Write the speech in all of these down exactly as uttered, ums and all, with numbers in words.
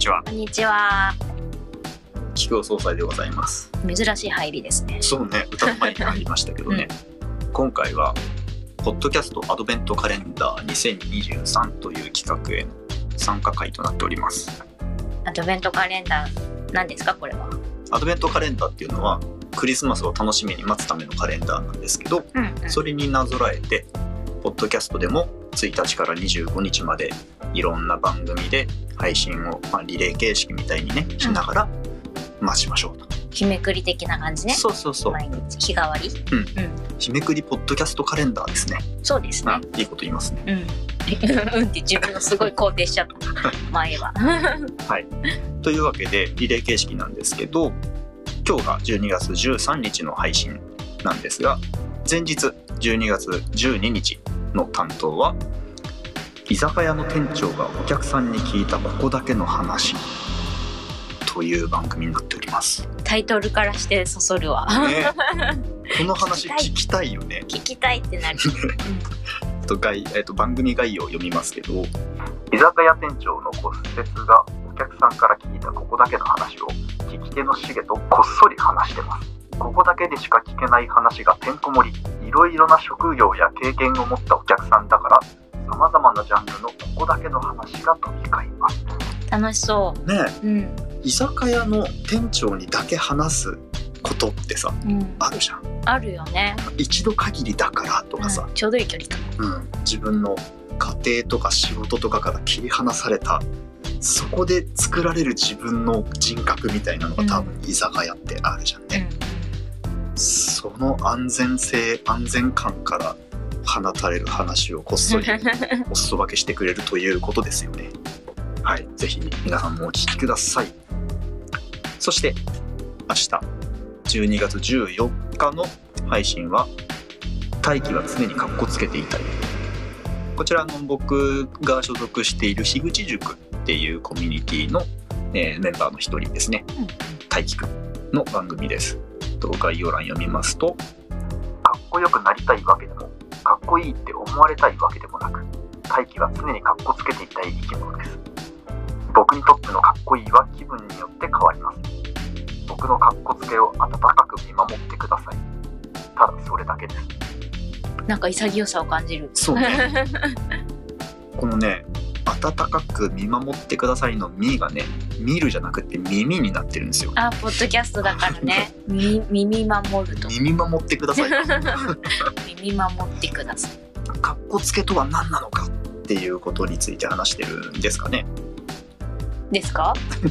ちは。 こんにちは。 菊尾総裁でございます。 珍しい入りですね。 そうね、歌の前に入りましたけどね、うん、今回はポッドキャストアドベントカレンダーにせんにじゅうさんという企画への参加会となっております。 アドベントカレンダー何ですかこれは？ アドベントカレンダーっていうのはクリスマスを楽しみに待つためのカレンダーなんですけど、うんうん、それになぞらえてポッドキャストでもついたちからにじゅうごにちまでいろんな番組で配信を、まあ、リレー形式みたいにねしながら待ちましょうと。 日めくり的な感じね。 そうそうそう。 毎日日替わり。 うん。うん、日めくりポッドキャストカレンダーですね。 そうですね。 いいこと言いますね。 うん。うんって自分のすごい肯定しちゃった。前は。 はい。というわけでリレー形式なんですけど、今日がじゅうにがつじゅうさんにちの配信なんですが、前日じゅうにがつじゅうににちの担当は居酒屋の店長がお客さんに聞いたここだけの話という番組になっております。 タイトルからしてそそるわ、 ね、この話聞きたいよね。 聞きたいってなる、 うん、と概えっと番組概要を読みますけど、居酒屋店長の骨折がお客さんから聞いたここだけの話を聞き手のしげとこっそり話してます。ここだけでしか聞けない話がてんこ盛り。いろいろな職業や経験を持ったお客さんだからさまざまなジャンルのここだけの話が飛び交います。 楽しそうねえ、 うん、 居酒屋の店長にだけ話すことってさ、うん、あるじゃん。 あるよね。 一度限りだからとかさ、 うん、ちょうどいい距離か、 うん、自分の家庭とか仕事とかから切り離されたそこで作られる自分の人格みたいなのが多分居酒屋ってあるじゃんね、うん、その安全性安全感から放たれる話をこっそりおすそ分けしてくれるということですよね。はい、ぜひ皆さんもお聞きください。そして明日じゅうにがつじゅうよっかの配信は大輝は常にカッコつけていたい。こちらの僕が所属している樋口塾っていうコミュニティの、えー、メンバーの一人ですね、うん、大輝くんの番組です。概要欄読みますと、かっこよくなりたいわけでもかっこいいって思われたいわけでもなく、大輝は常にカッコつけていたい生き物です。僕にとってのかっこいいは気分によって変わります。僕のかっこつけを温かく見守ってください。ただそれだけです。 なんか潔さを感じる。 そうねこのね、温かく見守ってくださいの耳がね、見るじゃなくて耳になってるんですよ。 あ、ポッドキャストだからね耳, 耳守ると耳守ってください耳守ってください。 かっこつけとは何なのかっていうことについて話してるんですかね。 ですか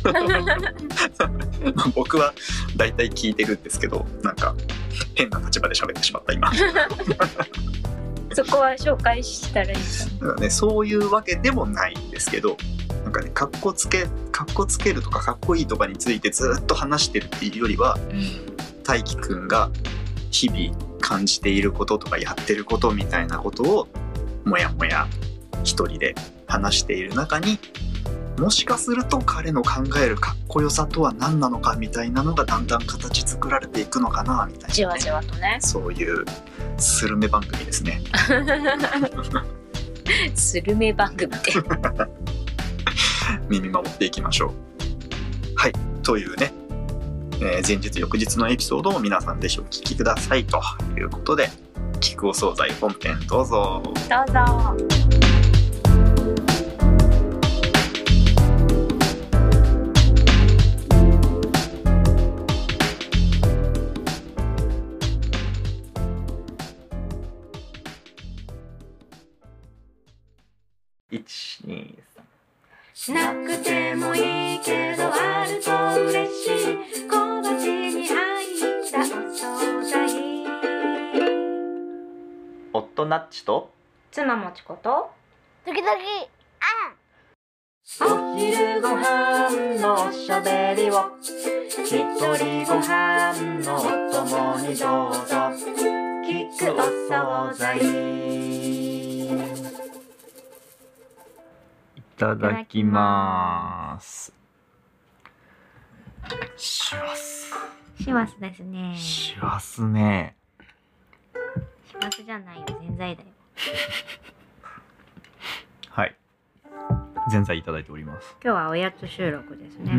僕はだいたい聞いてるんですけど、なんか変な立場で喋ってしまった今そこは紹介したらいいかな、ね、そういうわけでもないんですけど、なんかね、かっこつけかっこつけるとかかっこいいとかについてずっと話してるっていうよりは、うん、大輝くんが日々感じていることとかやってることみたいなことをもやもや一人で話している中に、もしかすると彼の考えるかっこよさとは何なのかみたいなのがだんだん形作られていくのかなみたいな、ね、 じわじわとね。そういうスルメ番組ですねスルメ番組って耳守っていきましょう。はい、というね、えー、前日翌日のエピソードを皆さんぜひお聞きくださいということで、菊尾惣菜本編どうぞどうぞ。 いち、に、 さんなくてもいいけどあると嬉しい小鉢に入ったお惣菜。 夫ナッチと妻もちこと時々あん。お昼ご飯のおしゃべりを一人ご飯のお供にどうぞ。聞くお惣菜。 いただきます。しますしますですね。 しますね。 しますじゃないよ、ぜんざいだよはい。 ぜんざいいただいております。 今日はおやつ収録ですね。 うん。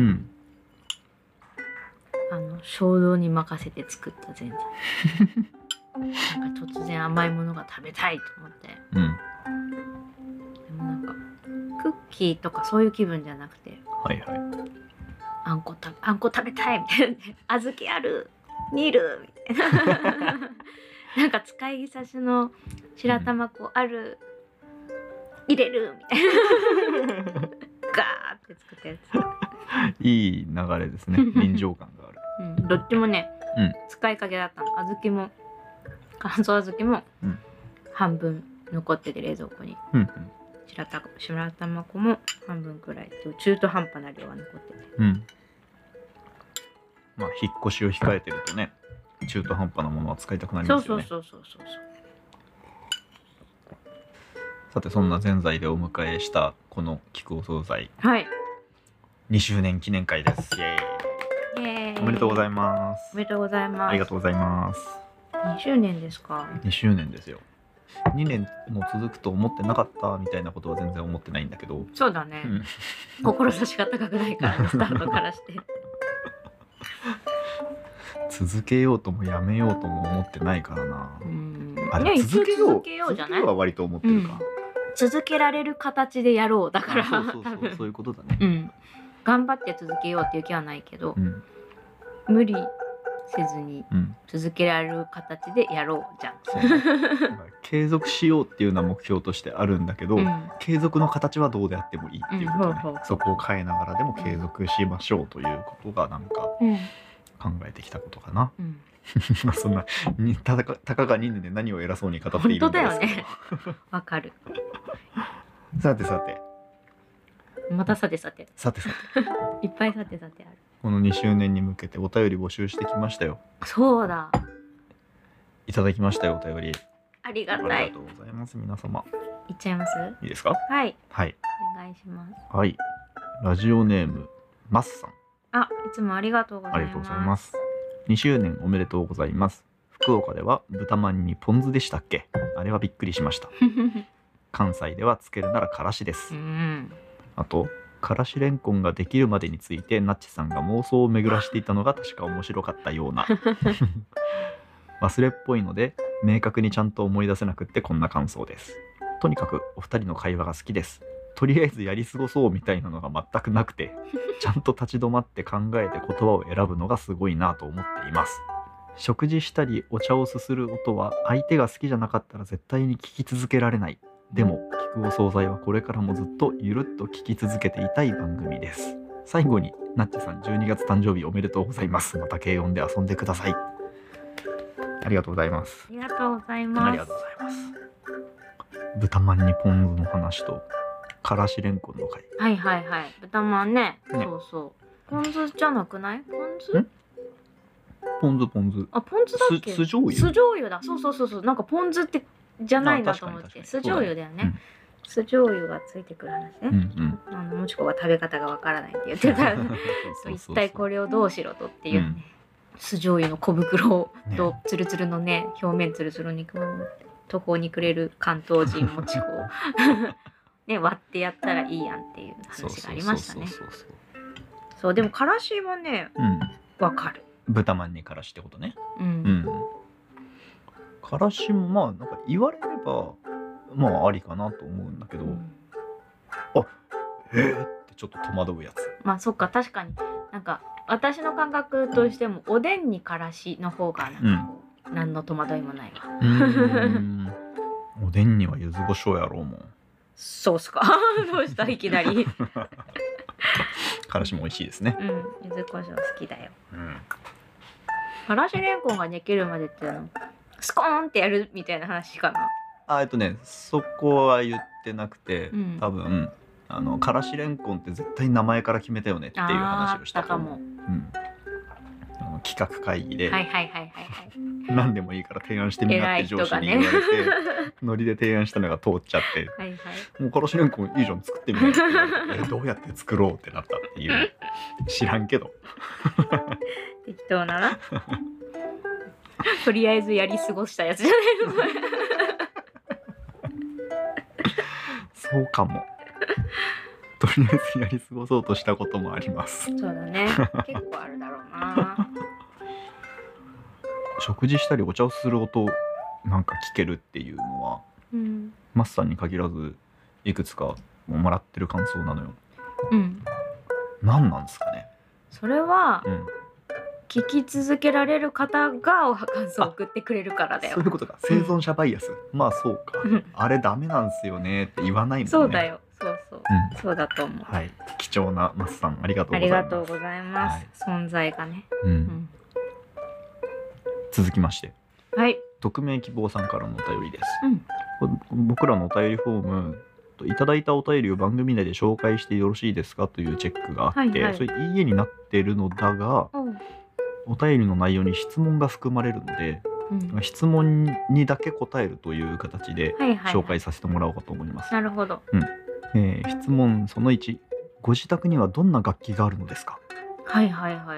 あの衝動に任せて作ったぜんざい。なんか突然甘いものが食べたいと思って。 うん。 でもなんかクッキーとかそういう気分じゃなくて。 はいはい。 あんこたあんこ食べたいみたいな。小豆ある。煮るみたいな。なんか使い差しの白玉粉ある。入れるみたいな。ガーって作ったやつ。 いい流れですね。臨場感がある。 うん、どっちもね、 うん、 使いかけだったの。小豆も乾燥小豆も半分残ってて冷蔵庫に、 うんうん、 白玉白玉粉も半分くらい中途半端な量は残ってて、 うん、まあ引っ越しを控えてるとね、中途半端なものは使いたくなりますよね。 そうそうそうそうそう。 さてそんなぜんざいでお迎えしたこの菊お惣菜、 はい、 にしゅうねん記念会です。イエーイ。 イエーイ。 おめでとうございます。 おめでとうございます。 ありがとうございます。 にしゅうねんですか。 にしゅうねんですよ。にねんも続くと思ってなかったみたいなことは全然思ってないんだけど。 そうだね。 うん、 志が高くないからね、スタートからして。 続けようともやめようとも思ってないからな。 うん。 あ、でも続けよう。 続けようじゃない。 は割と思ってるか。うん、 続けられる形でやろうだから。 そうそうそう、そういうことだね。 うん。頑張って続けようっていう気はないけど、 うん、 無理せずに続けられる形でやろうじゃん。 そうね、継続しようっていうのは目標としてあるんだけど、うん、継続の形はどうであってもいいっていうことね、うん、そこを変えながらでも継続しましょうということがなんか考えてきたことかな。うん、まあそんなにたかたかがにねんで何を偉そうに語っているんですけど。 本当だよね。わかる。 さてさて。 またさてさて。 さてさて。いっぱいさてさてある。 このにしゅうねんに向けてお便り募集してきましたよ。 そうだ。 いただきましたよ、お便り。 ありがたい。 ありがとうございます、皆様。 いっちゃいます？ いいですか？ はい。 はい。 お願いします。 はい。ラジオネームマスさん。 あ、いつもありがとうございます。 ありがとうございます。にしゅうねんおめでとうございます。福岡では豚まんにポン酢でしたっけ？あれはびっくりしました。関西ではつけるならからしです。うん、あとからしれんこんができるまでについてナッチさんが妄想を巡らしていたのが確か面白かったような。忘れっぽいので明確にちゃんと思い出せなくってこんな感想です。とにかくお二人の会話が好きです。とりあえずやり過ごそうみたいなのが全くなくて、ちゃんと立ち止まって考えて言葉を選ぶのがすごいなと思っています。食事したりお茶をすする音は相手が好きじゃなかったら絶対に聞き続けられない。でも菊お惣菜はこれからもずっとゆるっと聞き続けていたい番組です。最後にナッチさんじゅうにがつ誕生日おめでとうございます。また軽音で遊んでください。ありがとうございます。 ありがとうございます。 ありがとうございます。豚まんにポン酢の話とからしれんこんの回。 はいはいはい。豚まん ね, ねそうそう。ポン酢じゃなくない？ポン酢？ ポン酢ポン酢。 あ、ポン酢だっけ？ 酢醤油。 酢醤油だ。そうそうそうそう。なんかポン酢ってじゃないなと思って。酢醤油だよね。うん、酢醤油がついてくる話ね。うんうん、あのもちこが食べ方がわからないって言ってた。一体これをどうしろとっていうね。うん、酢醤油の小袋とツルツルのね、表面ツルツル肉を途方に暮れる関東人もちこね、割ってやったらいいやんっていう話がありましたね。そうでもからしはね、わ、うん、かる。 豚まんにからしってことね。うん。うん、からしもまあなんか言われればまあありかなと思うんだけど、うん、あ、へえってちょっと戸惑うやつ。 まあそっか、確かになんか私の感覚としてもおでんにからしの方がなんかこう、うん、何の戸惑いもないわ。うーんおでんには柚子胡椒やろうもん。 そうっすか。どうしたいきなり。 からしも美味しいですね。 うん、柚子胡椒好きだよ。うん。からしれんこんができるまでってあのスコーンってやるみたいな話かな。 あ、えっとね、そこは言ってなくて、うん、多分あのからしれんこんって絶対名前から決めたよねっていう話をしたと思う。うん。あの企画会議で、 はいはいはいはいはい。 何でもいいから提案してみなって上司に言われて、ね、ノリで提案したのが通っちゃって、はいはい、もうからしれんこんいいじゃん作ってみないって言われて、えどうやって作ろうってなったっていう。知らんけど。 適当なな。とりあえずやり過ごしたやつじゃないの。 そうかも。とりあえずやり過ごそうとしたこともあります。 そうだね。結構あるだろうな。 食事したりお茶をする音なんか聞けるっていうのは、 うん、 マスさんに限らずいくつかもらってる感想なのよ。 うん。 何なんですかね。 それは、 うん、 聞き続けられる方が感想を送ってくれるからだよ。 そういうことか。生存者バイアス、うん、まあそうか。あれダメなんすよねって言わないもんね。 そうだよ。そうそう、 うん、 そうだと思う。 はい、貴重なマスさんありがとうございます。 ありがとうございます。はい、存在がね。 うん。うん、続きまして。 はい。 匿名希望さんからのお便りです。 うん、 僕らのお便りフォーム、いただいたお便りを番組内で紹介してよろしいですかというチェックがあって、はいはい、それいいえになってるのだが、うん、お便りの内容に質問が含まれるので、うん、質問にだけ答えるという形で紹介させてもらおうかと思います。 なるほど。 うん、えー、質問そのいち、ご自宅にはどんな楽器があるのですか？ はいはいはいはい。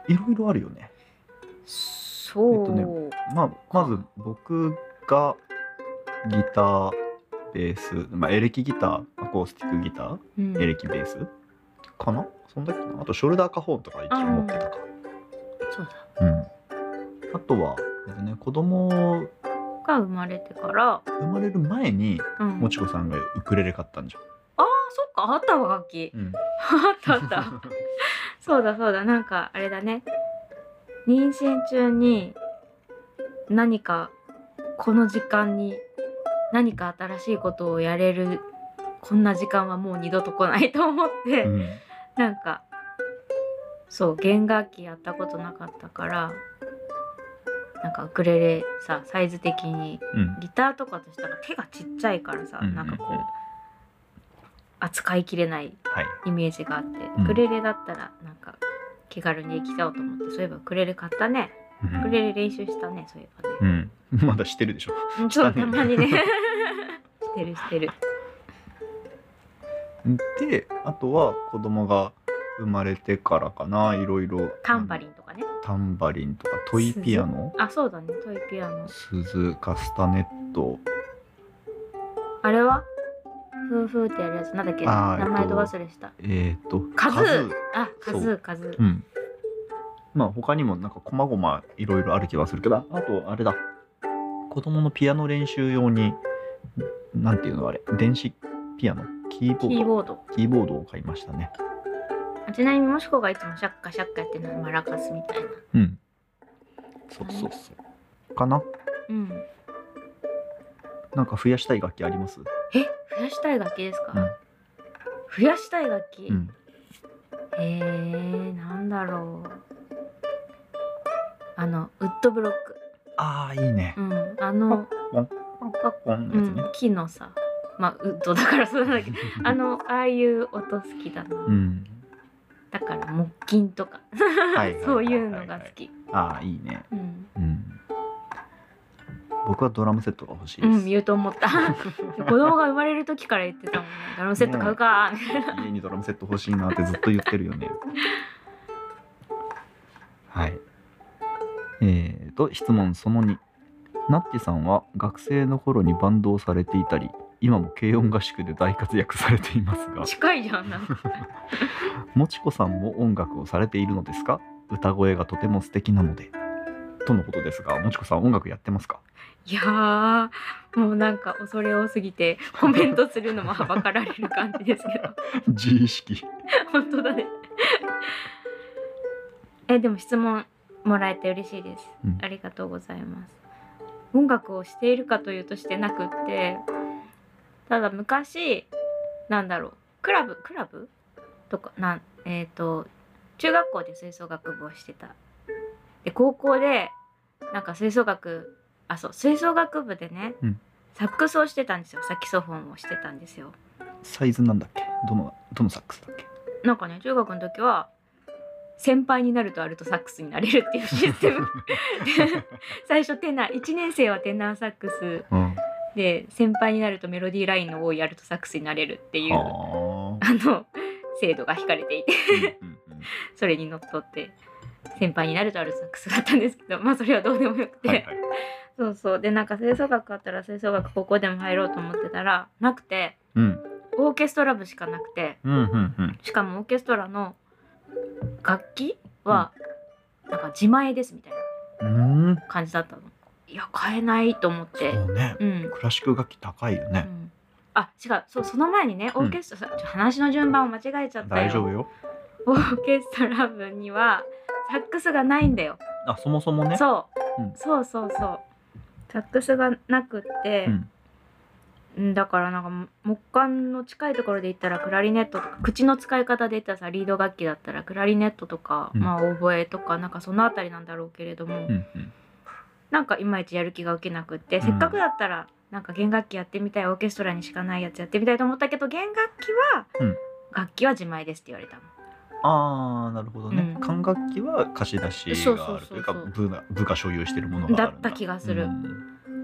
いろいろあるよね。 そう、えっとね、 まあ、まず僕がギター、ベース、まあ、エレキギター、アコースティックギター、うん、エレキベースかな、そんだけかな。あとショルダーカホンとか一応持ってたか。 そうだ。 うん。あとは、ね、子供が生まれてから生まれる前に、うん、もちこさんがウクレレ買ったんじゃん。 ああ、そっか、あったわ楽器。うん、あったあった。そうだそうだ、なんかあれだね。妊娠中に何かこの時間に何か新しいことをやれるこんな時間はもう二度と来ないと思って、うん、なんかそう弦楽器やったことなかったからなんかウクレレさサイズ的に、うん、ギターとかとしたら手がちっちゃいからさ、うん、なんかこう扱いきれないイメージがあって、うん、ウクレレだったらなんか気軽にできちゃおうと思って、そういえばウクレレ買ったね。ウクレレ練習したね、そういえばね。 うん、まだしてるでしょ。 そう、たまにね。してるしてる。 で、あとは子供が生まれてからかな、いろいろ。 タンバリンとかね。 タンバリンとかトイピアノ。 あ、そうだね、トイピアノ。 鈴、カスタネット。 あれは？ふーふーってやるやつなんだっけ？名前ど忘れした。 えっとカズー。あ、カズーカズー。 うん。まあ他にもなんかこまごまいろいろある気はするけど、あとあれだ。子供のピアノ練習用になんていうのあれ、電子ピアノ、キーボード、 キーボード、 キーボードを買いましたね。 ちなみにもしこがいつもシャッカシャッカやってるのはマラカスみたいな。 うん。そうそうそう。かな。 うん。 なんか増やしたい楽器あります？ え、増やしたい楽器ですか？ うん、 増やしたい楽器。 うん、 えー、なんだろう。あのウッドブロック。 ああ、いいね。 うん、あのうん、木のさ、まあウッドだからそうなんだけど、あのああいう音好きだな。うん、だから木琴とかそういうのが好き。 ああ、いいね。 うん。うん、 僕はドラムセットが欲しいです。 うん、言うと思った。子供が生まれる時から言ってたもんね。ドラムセット買うかみたいな。 家にドラムセット欲しいなってずっと言ってるよね。はい。えーと質問そのに、ナッチさんは学生の頃にバンドをされていたり、今も軽音合宿で大活躍されていますが、 近いじゃんなんか。 もちこさんも音楽をされているのですか？歌声がとても素敵なので、とのことですが、もちこさん音楽やってますか？ いやー、もうなんか恐れ多すぎてコメントするのもはばかられる感じですけど。 自意識。 本当だね。え、でも質問もらえて嬉しいです、うん、ありがとうございます。音楽をしているかというとしてなくって、ただ昔なんだろう、クラブクラブとかなんえっ、ー、と中学校で吹奏楽部をしてた。で高校でなんか吹奏楽あそう吹奏楽部でね、うん、サックスをしてたんですよ。サキソフォンをしてたんですよ。 サイズなんだっけ？どのどのサックスだっけ？ なんかね、中学の時は先輩になるとアルトサックスになれるっていうシステム。最初テナーいちねん生はテナーサックス、うん、で先輩になるとメロディーラインの多いアルトサックスになれるっていうあの制度が引かれていてうんうん、うん、それにのっとって先輩になるとアルトサックスだったんですけど、まあそれはどうでもよくて、はいはい、そうそうでなんか吹奏楽あったら吹奏楽高校でも入ろうと思ってたらなくて、 うん、 オーケストラ部しかなくて、 うんうんうん、 しかもオーケストラの楽器はなんか自前ですみたいな感じだったの。いや買えないと思って。 そうね、うん、クラシック楽器高いよね、うん、 あ違う、そうその前にねオーケストラ、うん、話の順番を間違えちゃったよ。 大丈夫よ。 オーケストラ部にはサックスがないんだよ。 あ、そもそもね。 そう、うん、そうそうそう。サックスがなくって、うん、だからなんか木管の近いところで言ったらクラリネットとか、口の使い方で言ったらさリード楽器だったらクラリネットとか、うん、まあオーボエとかなんかそのあたりなんだろうけれども、うんうん、なんかいまいちやる気が受けなくって、うん、せっかくだったらなんか弦楽器やってみたい、オーケストラにしかないやつやってみたいと思ったけど、弦楽器は、うん、楽器は自前ですって言われたの。 ああ、なるほどね、うん、管楽器は貸し出しがあるというか、部が部が所有しているものがあるんだ。 だった気がする、うん、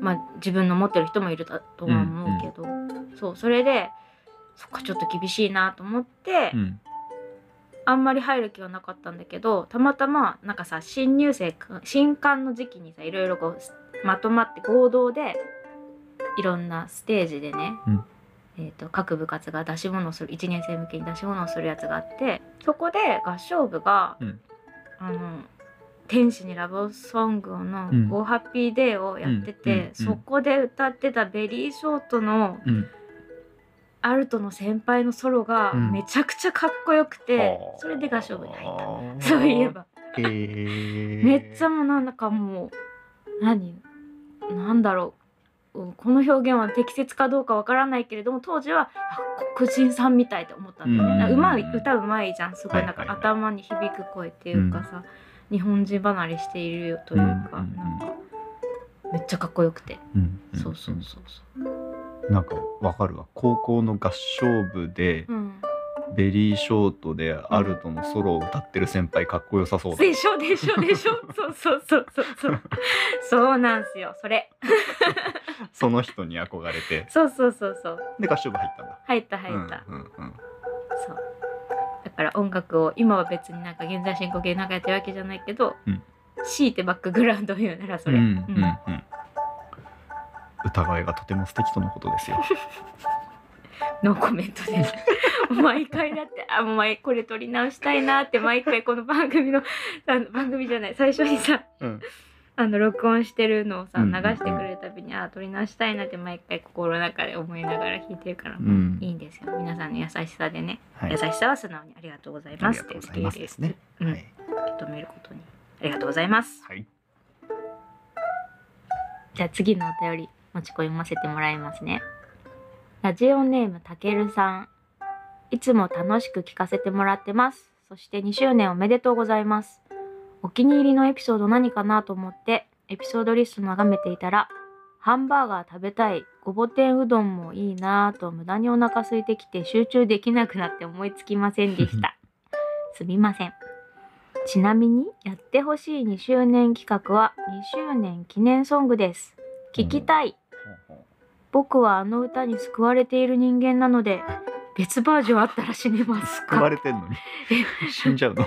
まあ自分の持ってる人もいるとは思うけど、うんうん、そうそれでそっかちょっと厳しいなと思って、うん、あんまり入る気はなかったんだけど、たまたまなんかさ新入生新歓の時期にさいろいろこうまとまって合同でいろんなステージでね、うんえー、と各部活が出し物をするいちねん生向けに出し物をするやつがあって、そこで合唱部が、うん、あの天使にラブソングの「Go Happy Day」をやってて、うんうん、そこで歌ってたベリーショートの、うん、アルトの先輩のソロがめちゃくちゃかっこよくて、うん、それで合唱部に入った。そういえば、えー、めっちゃもうなんだかもう何なんだろう、この表現は適切かどうかわからないけれども、当時は黒人さんみたいと思ったんだよね。うまい歌うまいじゃん、すごいなんか頭に響く声っていうかさ、はいはい、日本人離れしているというか、うん、なんかめっちゃかっこよくて、うんうん、そうそうそうそう。 なんかわかるわ。高校の合唱部で、うん、ベリーショートでアルトのソロを歌ってる先輩かっこよさそうだ、 でしょでしょでしょそうそうそうそうそうそうなんすよ、それその人に憧れて、 そうそうそうそうで合唱部入ったんだ。 入った入った、うんうんうん、そうだから音楽を今は別になんか現在進行形なんかやってるわけじゃないけど、うん、強いてバックグラウンドを言うならそれ、うんうんうんうん、 歌声がとても素敵とのことですよノーコメントです毎回だってあもう前これ撮り直したいなって毎回この番組のあの番組じゃない最初にさ、うん、あの録音してるのをさ流してくれるたびに、うんうんうん、あ撮り直したいなって毎回心の中で思いながら弾いてるから、うん、いいんですよ。皆さんの優しさでね、はい、優しさは素直にありがとうございますって受け入れですね、うんはい、受け止めることにありがとうございます、はい、じゃあ次のお便り持ち込ませてもらいますね。ラジオネームたけるさん、いつも楽しく聞かせてもらってます。そしてにしゅうねんおめでとうございます。お気に入りのエピソード何かなと思ってエピソードリスト眺めていたら、ハンバーガー食べたい、ごぼ天うどんもいいなぁと無駄にお腹空いてきて集中できなくなって思いつきませんでしたすみません。ちなみにやってほしいにしゅうねん企画はにしゅうねん記念ソングです。聞きたい。僕はあの歌に救われている人間なので別バージョンあったら死ねますか。 救われてんのに死んじゃうの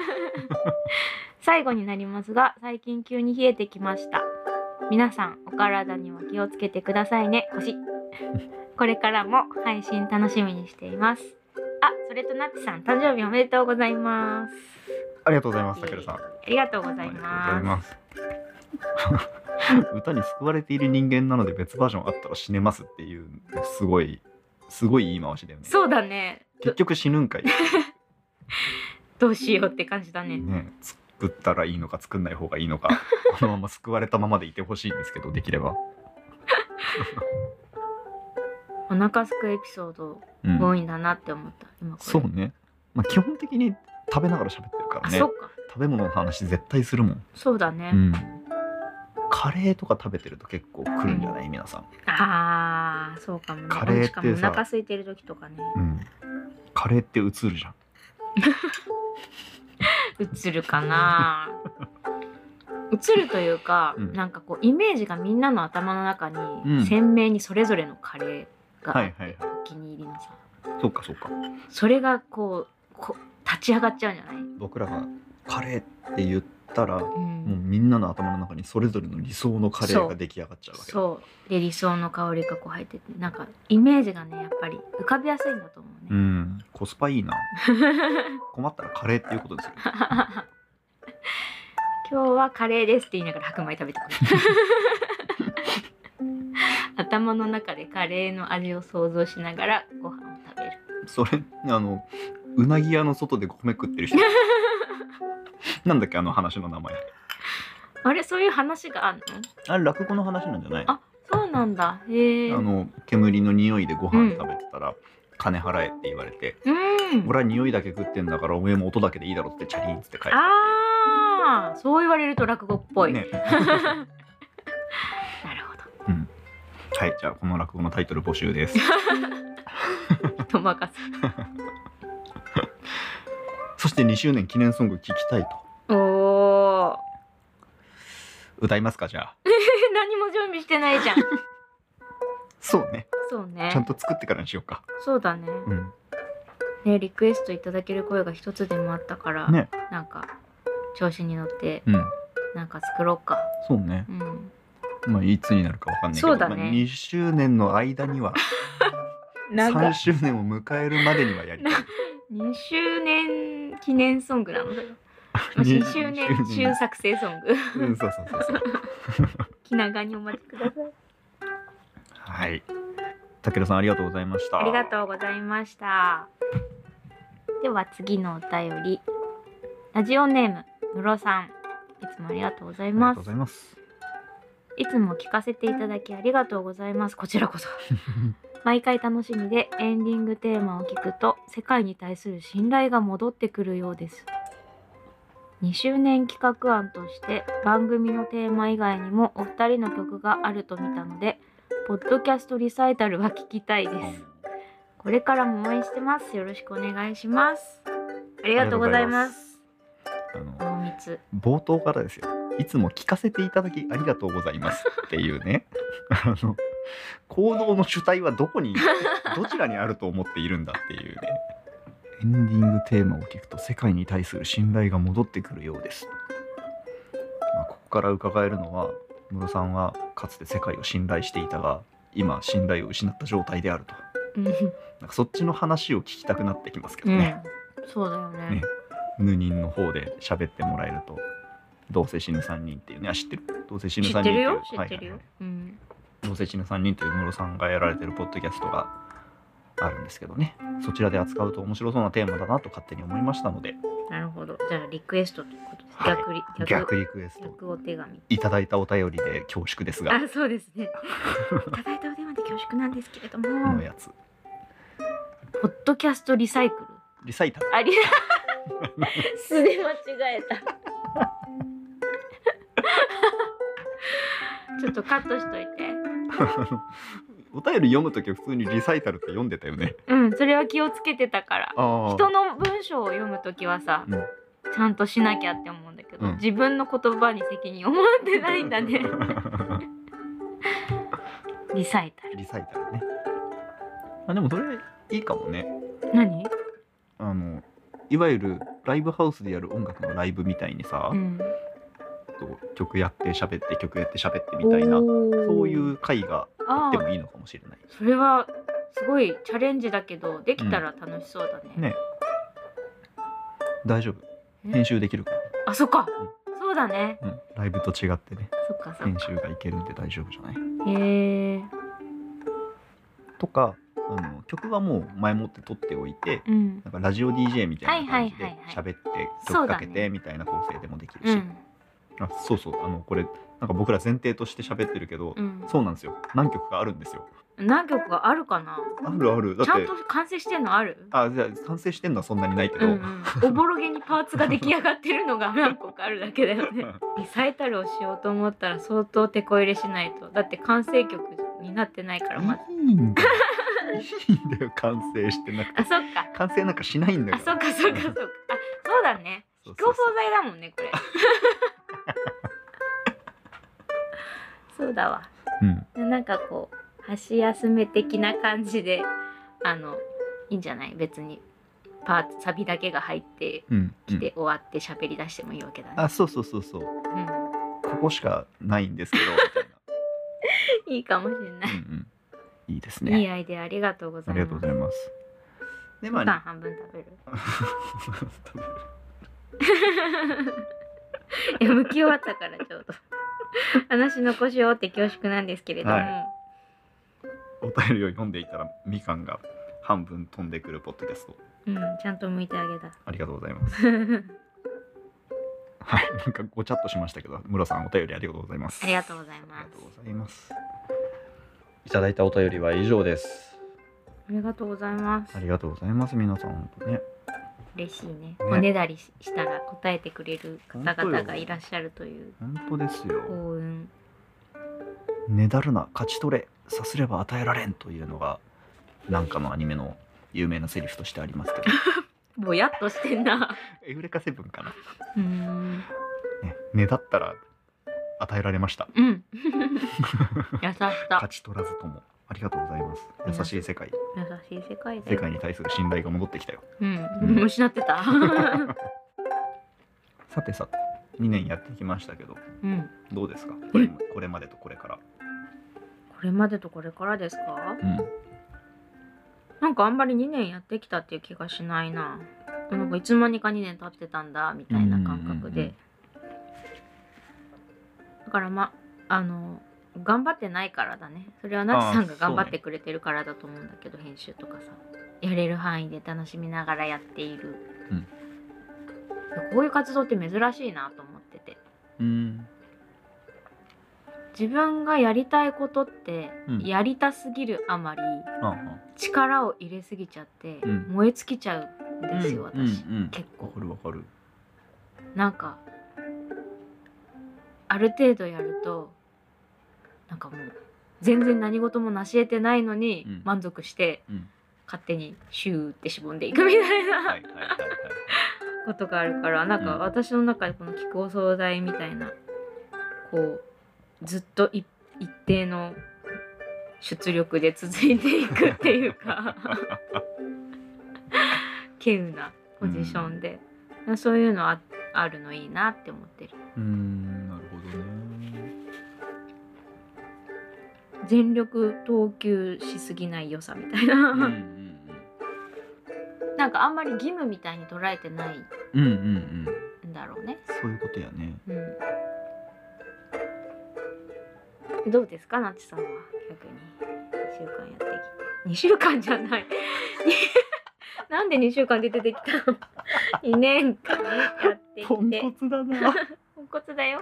最後になりますが、最近急に冷えてきました。皆さんお体には気をつけてくださいね。腰これからも配信楽しみにしています。あ、それとなってさん誕生日おめでとうございます。 ありがとうございます。たけるさん、ありがとうございます歌に救われている人間なので別バージョンあったら死ねますっていうすごいすごい言い回しだよね。 そうだね。 結局死ぬんかいどうしようって感じだね。 ね、作ったらいいのか作んない方がいいのかこのまま救われたままでいてほしいんですけど、できればお腹すくエピソード多いんだなって思った、うん、今これ。 そうね、まあ、基本的に食べながら喋ってるからね。 あ、そっか。 食べ物の話絶対するもん。 そうだね、うん、 カレーとか食べてると結構来るんじゃない、うん、皆さん。 あーそうかもね。 カレーってさ、しかもお腹空いてる時とかね、 うん、カレーって映るじゃん映るかな映るというか、うん、なんかこうイメージがみんなの頭の中に鮮明にそれぞれのカレーがあって、うんはいはいはい、お気に入りのさ、 そうかそうか、それがこう、こう立ち上がっちゃうんじゃない？ 僕らがカレーって言ったら、もうみんなの頭の中にそれぞれの理想のカレーが出来上がっちゃうわけだ。 そうで理想の香りがこう入っててなんかイメージがねやっぱり浮かびやすいんだと思うね。 うんコスパいいな。困ったらカレーっていうことですよ。 今日はカレーですって言いながら白米食べてくる。頭の中でカレーの味を想像しながらご飯を食べる。 それあのうなぎ屋の外で米食ってる人なんだっけあの話の名前。 あれそういう話があるの？ あれ落語の話なんじゃない？ あそうなんだ。へえ。 あの煙の匂いでご飯食べてたら、うん、金払えって言われて、うん、俺は匂いだけ食ってんだからおめえも音だけでいいだろってチャリンって帰って。 ああそう言われると落語っぽい。ね、なるほど。 うん。はいじゃあこの落語のタイトル募集です。 人任せ。 そしてにしゅうねん記念ソング聞きたいと。おー。 歌いますかじゃあ。 何も準備してないじゃん。 そうね。 そうね。 ちゃんと作ってからにしようか。 そうだね。うん。ねリクエストいただける声が一つでもあったから、ね、なんか調子に乗って、うん、なんか作ろうか。 そうね。うん。まあいつになるかわかんないけど、そうだね、まあ、にしゅうねんの間にはさんしゅうねんを迎えるまでにはやりたい。 にしゅうねん記念ソングなのだよ。にしゅうねん中作成ソング。うん、そうそうそうそう。気長にお待ちください。 はい。武田さんありがとうございました。 ありがとうございました。では次のお便り。ラジオネームムロさん。いつもありがとうございます。ありがとうございます。いつも聞かせていただきありがとうございます。こちらこそ。毎回楽しみでエンディングテーマを聞くと世界に対する信頼が戻ってくるようです。にしゅうねん企画案として番組のテーマ以外にもお二人の曲があると見たのでポッドキャストリサイタルは聞きたいです。これからも応援してます。よろしくお願いします。ありがとうございます。 あの冒頭からですよ。いつも聞かせていただきありがとうございますっていうねあの行動の主体はどこにどちらにあると思っているんだっていうね。エンディングテーマを聞くと世界に対する信頼が戻ってくるようです。まあ、ここから伺えるのはムロさんはかつて世界を信頼していたが今信頼を失った状態であるとなんかそっちの話を聞きたくなってきますけどね。 うん、そうだよね。ねヌニンの方で喋ってもらえるとどうせ死ぬさんにんっていうね、あ知ってる？どうせ死ぬさんにんっていう、 知ってるよ。 どうせ死ぬさんにんっていうムロさんがやられてるポッドキャストがあるんですけどね。そちらで扱うと面白そうなテーマだなと勝手に思いましたので。 なるほど。じゃあリクエストということです。 はい、 逆リ逆逆リクエスト。 逆お手紙。 いただいたお便りで恐縮ですが。 あ、そうですね。いただいたお電話で恐縮なんですけれども。 のやつ。 ポッドキャストリサイクル。 リサイタル。 あり。素で間違えた。ちょっとカットしといて。 お便り読むときは普通にリサイタルって読んでたよね。 うん、それは気をつけてたから。人の文章を読むときはさ、うん、ちゃんとしなきゃって思うんだけど、うん、自分の言葉に責任を持ってないんだね。リサイタル。 リサイタルね。あ、でもそれいいかもね。 何？ あのいわゆるライブハウスでやる音楽のライブみたいにさ、うん、曲やって喋って曲やって喋ってみたいなそういう回があってもいいのかもしれない。 それはすごいチャレンジだけどできたら楽しそうだね。 うん、ね。大丈夫。編集できるから。 あ、そっか。うん、そうだね、 うん。ライブと違ってね。 そっかそっか。 編集がいけるんで大丈夫じゃない。 へえ。 とか。あの曲はもう前もって撮っておいて、うん、なんかラジオ ディージェー みたいな感じで喋って曲かけてみたいな構成でもできるし、ね、うん、あそうそうあのこれなんか僕ら前提として喋ってるけど、うん、そうなんですよ。何曲かあるんですよ。 何曲かあるかな。 あるある。 だってちゃんと完成してんのある？ あ、じゃあ完成してんのはそんなにないけど、うんうん、おぼろげにパーツが出来上がってるのが何個かあるだけだよね。リサイタルをしようと思ったら相当手こ入れしないと。だって完成曲になってないからまず。 いいんだよ。いいんだよ完成してなくて。 あ、そっか。 完成なんかしないんだよ。 あ、そっかそっかそっか。あ、そうだね。非構想材だもんねこれ。そうだわ。うん。なんかこう箸休め的な感じであのいいんじゃない？別にパーツサビだけが入ってうんきて終わって喋り出してもいいわけだね。 あ、そうそうそうそう。 うん、 ここしかないんですけどみたいいいかもしれない。 な。うんうん。いいですいいね。 アイデアありがとうござあいます。 りがとうございます。でまみかんあ、 半分食べる。 食べるいや、剥き終わったからちょうど話残しようって恐縮なんですけれども、 はお便りを読んでいたらみかんが半分飛んでくるポッドキャスト。 うん、ちゃんと剥いてあげた。 ありがとうございます。はい、なんかごちゃっとしましたけど、ムロさんお便りありがとうございます。 ありがとうございあります。 がとうございます。いただいたお便りは以上です。 ありがとうございますあ。りがとうございます。皆さん本当ね。 嬉しいね。 ねおねだりしたら答えてくれる方々がいらっしゃるという本当ですよ。 幸運。 ねだるな勝ち取れさすれば与えられんというのがなんかのアニメの有名なセリフとしてありますけど。 ぼやっとしてんな。 エウレカセブンかな。 うーん。 ね、ねだったら与えられました。 うん。優しさ。 勝ち取らずとも。ありがとうございます。優しい世界。 優しい世界で。 世界に対する信頼が戻ってきたよ。 うん。 うん失ってた。 さてさて、にねんやってきましたけど、 うん。 どうですかこれ、これまでとこれから。 これまでとこれからですか？ うん。 なんかあんまりにねんやってきたっていう気がしないな。なんかいつまにかにねん経ってたんだみたいな感覚で。だからまあの頑張ってないからだね。それはなちさんが頑張ってくれてるからだと思うんだけど、編集とかさ、やれる範囲で楽しみながらやっている。 うん、 こういう活動って珍しいなと思ってて。 うん。 自分がやりたいことってうんやりたすぎるあまり、 あ力を入れすぎちゃって、 うん燃え尽きちゃうんあですよ、 うん私、 うんうん、 結構わかるわかる。 なんかある程度やるとなんかもう全然何事も成し得てないのにうん満足して、 うん勝手にシューってしぼんでいくみたいはいなはいはいはい。 ことがあるから、なんかうん私の中でこの聞くお惣菜みたいなこうずっとい一定の出力で続いていくっていうか稀有なポジションで、そういうのああるのいいなって思ってる。 うーん、なるほどね。 全力投球しすぎない良さみたいな、 うんうんなんかあんまり義務みたいに捉えてないうん。うんうんうん。 んだろうね。 そういうことやね。 うん。どうですかなちさんは逆ににしゅうかんやってきて。にしゅうかんじゃないなんでにしゅうかんで出てきたのにねんかんやってきて。 ポンコツだな。 ポンコツだよ。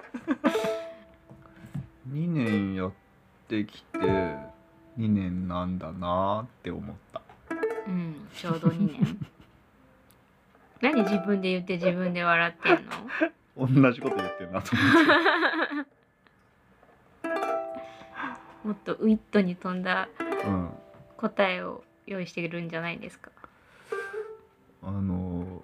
にねんやってきてにねんなんだなって思った。 うん、ちょうどにねん何自分で言って自分で笑ってんの同じこと言ってるなと思って。 もっとウィットに富んだうん。 答えを用意しているんじゃないですか。 あの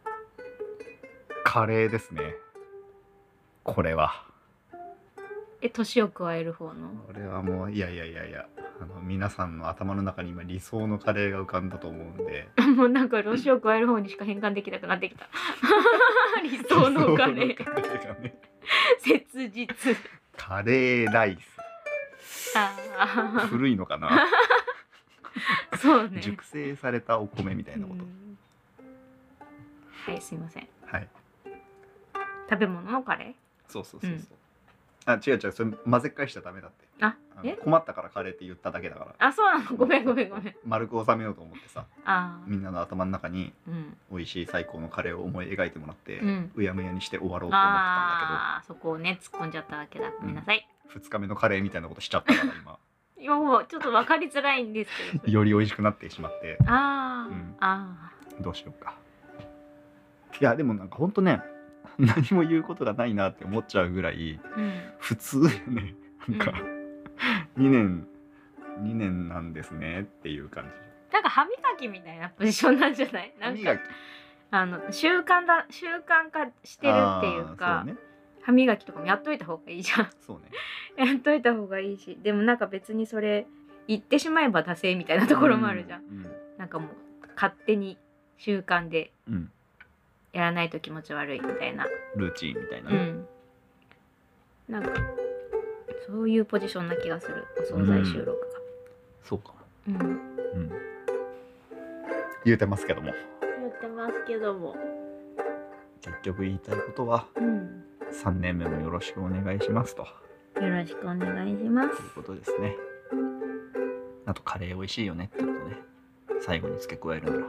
カレーですね。これは。 え、年を加える方のこれはもういやいやいやいや、あの皆さんの頭の中に今理想のカレーが浮かんだと思うんで。 もうなんか年を加える方にしか変換できなくなってきた理想のカレー理想のカレーがね。 切実カレーライあス。古いのかな。 ーそうね。 熟成されたお米みたいなこと。 うんはいすいません。 はい。 食べ物のカレそうそうそうそう。あ、違う違う、それ混ぜっ返しちゃダメだって。 ーああのえ困ったからカレーって言っただけだから。 あそうなのごめんごめんごめん。 丸く収めようと思ってさ、 あみんなの頭の中にーうん美味しい最高のカレーを思い描いてもらって、 うんうやむやにして終わろうと思ってたんだあーそこをね突っ込んじゃったわけだ。ごめんなさい。 けど、ふつかめのカレーみたいなことしちゃったから今いやもうちょっと分かりづらいんですけどそれより美味しくなってしまって、 あー、 うんあどうしようか。いやでもなんかほんとね、何も言うことがないなって思っちゃうぐらいーうん普通よね。なんか、にねんにねんなんですねっていう感じ。 なんか歯磨きみたいなポジションなんじゃないなんか歯磨きあの習慣だ習慣化してるっていうかあーそうね。 歯磨きとかもやっといた方がいいじゃんそうね。 やっといた方がいいし、でもなんか別にそれ言ってしまえば惰性みたいなところもあるじゃん、 うんうんなんかもう勝手に習慣でうんやらないと気持ち悪いみたいな、 ルーチンみたいなね、 うん、なんかそういうポジションな気がする、お惣菜収録が。 そうかも、 うん、 うん、言うてますけども、 言ってますけども、 結局言いたいことは、 うん、 さんねんめもよろしくお願いしますとよろしくお願いしますということですね。あとカレー美味しいよねってことね、最後に付け加えるなら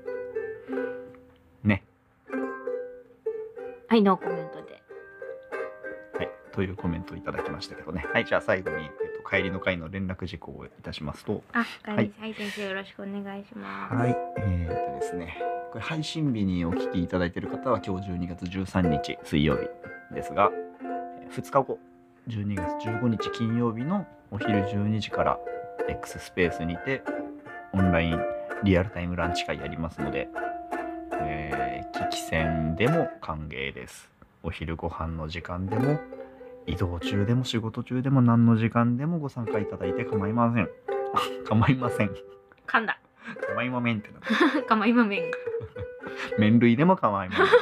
ね。 はい、ノーコメントで。 はい、というコメントをいただきましたけどね。はい、じゃあ最後に、えっと、帰りの会の連絡事項をいたしますと、 あ、 ははいい、はい、先生よろしくお願いします。 はい、えー、っとですね、これ配信日にお聞きいただいている方は今日じゅうにがつじゅうさんにち水曜日ですが、ふつかごじゅうにがつじゅうごにち金曜日のお昼じゅうにじから X スペースにてオンラインリアルタイムランチ会やりますので、えー、聞き戦でも歓迎です。お昼ご飯の時間でも移動中でも仕事中でも何の時間でもご参加いただいて構いません。構いません。 噛んだ。 構いまめんってな構いまめん。 麺類でも構いません。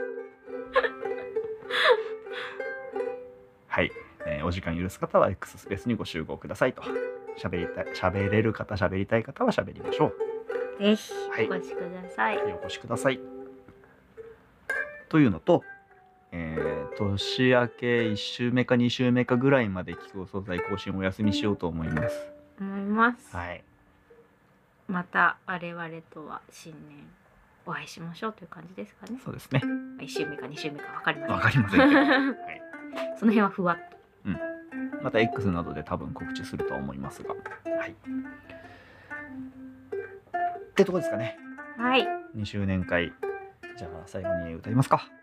はい、えー、お時間許す方は X スペースにご集合くださいと。喋りたい、喋れる方、喋りたい方は喋りましょう。 ぜひはいお越しください。 お越しください。というのと、えー、年明けいっ週目かに週目かぐらいまで聞くお惣菜更新お休みしようと思います。 思います。 はい。 また我々とは新年お会いしましょうという感じですかね。 そうですね。 いっ週目かに週目か分かりません。 わかりませんけど、はい、 その辺はふわっと。 うん。また X などで多分告知するとは思いますが、はい。ってとこですかね。 はい。 にしゅうねん会、じゃあ最後に歌いますか。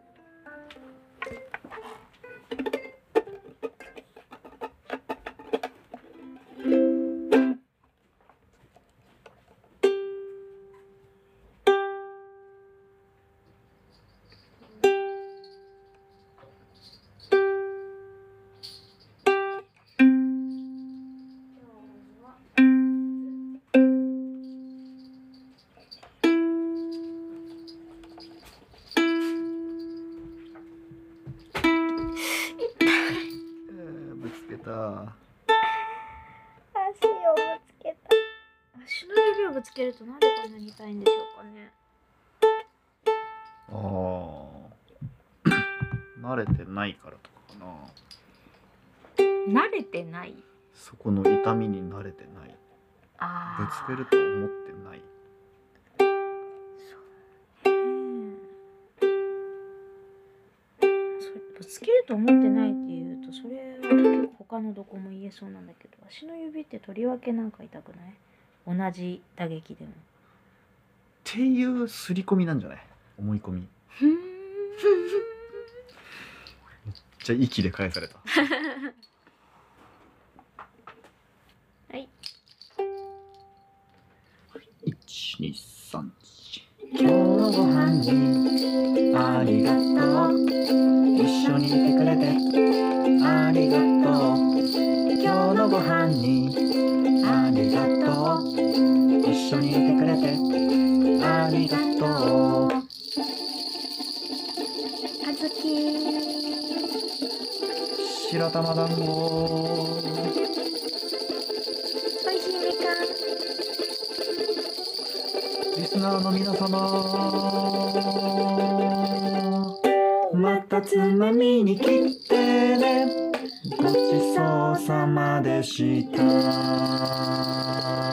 ぶつけた。 足をぶつけた。足の指をぶつけるとなんでこんなに痛いんでしょうかね。 ああ、慣れてないからとかかな。 慣れてない。 そこの痛みに慣れてない。 あぶつけると思ってない。 ぶつけると思ってないっていうと、それは結構他のどこも言えそうなんだけど、足の指ってとりわけなんか痛くない？同じ打撃でも。 っていう刷り込みなんじゃない？思い込み。めっちゃ息で返された。 はい。 いち、に、さん、 今日のご飯にありがとう、一緒にいてくれてありがとう、今日のご飯にありがとう、一緒にいてくれてありがとう。 あずき白玉団子。 おいしいみかん。 リスナーの皆様、 またつまみに来てね、ごちそうさまでした。